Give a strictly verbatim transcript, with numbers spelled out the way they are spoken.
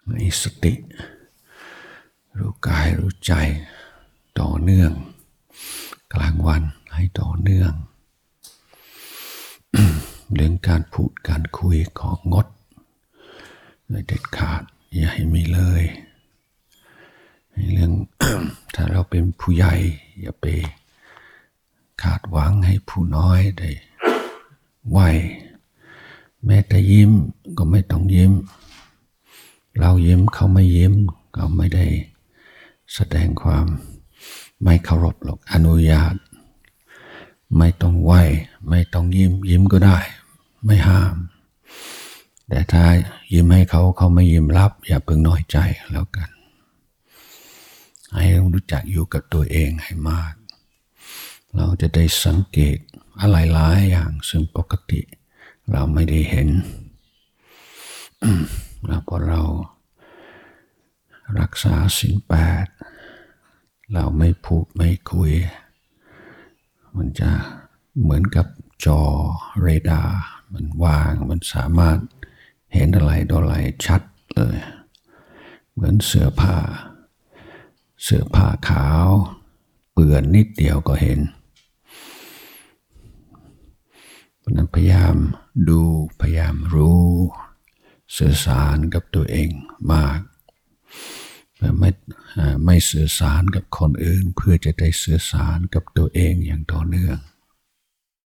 มีสติรู้กายรู้ใจต่อเนื่องกลางวันให้ต่อเนื่องเรื่องการพูดการคุยของงดเลยเด็ดขาดอย่าให้มีเลยเรื่อง ถ้าเราเป็นผู้ใหญ่อย่าไปคาดหวังให้ผู้น้อยได้ไหวแม้แต่ยิ้มก็ไม่ต้องยิ้มเรายิ้มเขาไม่ยิ้มก็ไม่ได้แสดงความไม่เคารพหรอกอนุญาตไม่ต้องไหวไม่ต้องยิ้มยิ้มก็ได้ไม่ห้ามแต่ถ้ายิ้มให้เขาเขาไม่ยิ้มรับอย่าเพิ่งน้อยใจแล้วกันให้รู้จักอยู่กับตัวเองให้มากเราจะได้สังเกตอะไรหลายอย่างซึ่งปกติเราไม่ได้เห็นแล้วพอเรารักษาศีลแปดเราไม่พูดไม่คุยมันจะเหมือนกับจอเรดาร์มันว่างมันสามารถเห็นอะไรต่ออะไรชัดเลยเหมือนเสื้อผ้าเสื้อผ้าขาวเปื้อนนิดเดียวก็เห็นเพราะนั้นพยายามดูพยายามรู้สื่อสารกับตัวเองมากไม่ไม่สื่อสารกับคนอื่นเพื่อจะได้สื่อสารกับตัวเองอย่างต่อเนื่อง